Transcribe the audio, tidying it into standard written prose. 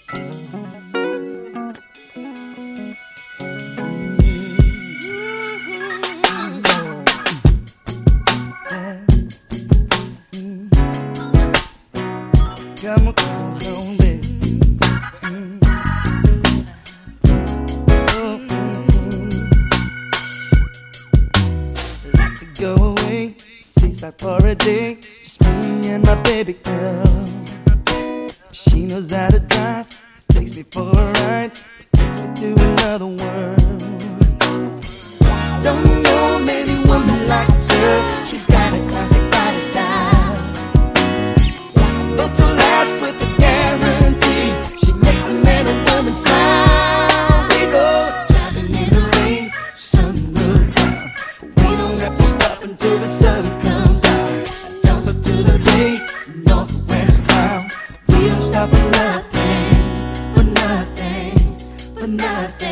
Come on, come on, baby. Like to go away, seaside for a day, just me and my baby girl. She knows how to drive, takes me for a ride, takes me to another world. Don't know many women like her. She's got a classic body style, built to last with a guarantee. She makes a man and woman smile. We go driving in the rain, sunroof down. We don't have to stop until the sun comes out. Dance up to the day, northwest bound. We don't stop for nothing, for nothing, for nothing.